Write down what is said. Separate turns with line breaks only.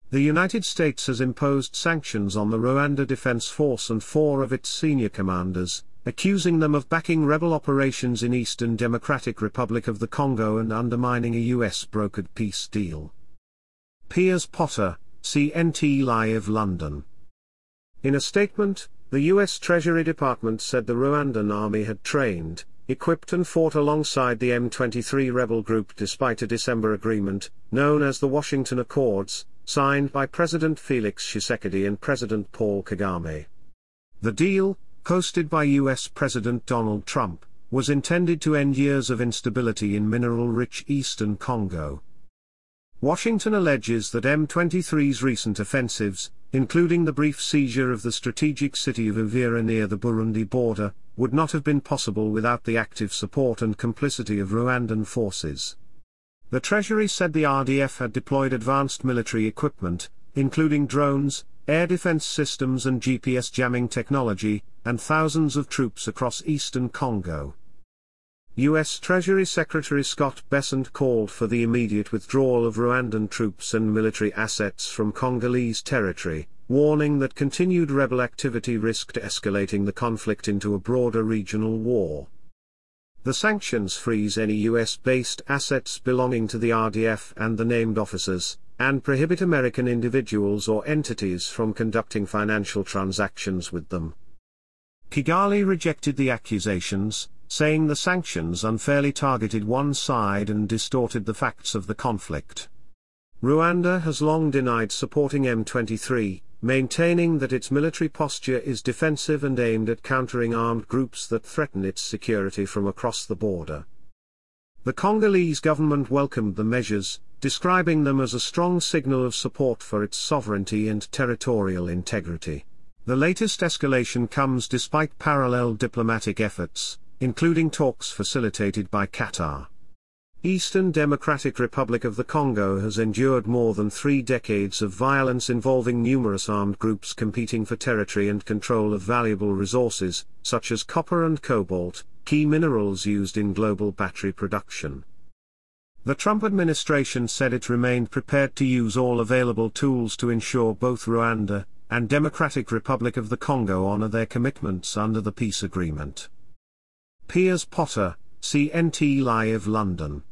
The United States has imposed sanctions on the Rwanda Defense Force and 4 of its senior commanders, accusing them of backing rebel operations in Eastern Democratic Republic of the Congo and undermining a US-brokered peace deal. Piers Potter, CNT Live London. In a statement, the U.S. Treasury Department said the Rwandan army had trained, equipped and fought alongside the M23 rebel group despite a December agreement, known as the Washington Accords, signed by President Felix Tshisekedi and President Paul Kagame. The deal, hosted by U.S. President Donald Trump, was intended to end years of instability in mineral-rich eastern Congo. Washington alleges that M23's recent offensives, including the brief seizure of the strategic city of Uvira near the Burundi border, would not have been possible without the active support and complicity of Rwandan forces. The Treasury said the RDF had deployed advanced military equipment, including drones, air defense systems and GPS jamming technology, and thousands of troops across eastern Congo. U.S. Treasury Secretary Scott Bessent called for the immediate withdrawal of Rwandan troops and military assets from Congolese territory, warning that continued rebel activity risked escalating the conflict into a broader regional war. The sanctions freeze any U.S.-based assets belonging to the RDF and the named officers, and prohibit American individuals or entities from conducting financial transactions with them. Kigali rejected the accusations, saying the sanctions unfairly targeted one side and distorted the facts of the conflict. Rwanda has long denied supporting M23, maintaining that its military posture is defensive and aimed at countering armed groups that threaten its security from across the border. The Congolese government welcomed the measures, describing them as a strong signal of support for its sovereignty and territorial integrity. The latest escalation comes despite parallel diplomatic efforts, including talks facilitated by Qatar. Eastern Democratic Republic of the Congo has endured more than 3 decades of violence involving numerous armed groups competing for territory and control of valuable resources, such as copper and cobalt, key minerals used in global battery production. The Trump administration said it remained prepared to use all available tools to ensure both Rwanda and Democratic Republic of the Congo honor their commitments under the peace agreement. Piers Potter, CNT Live London.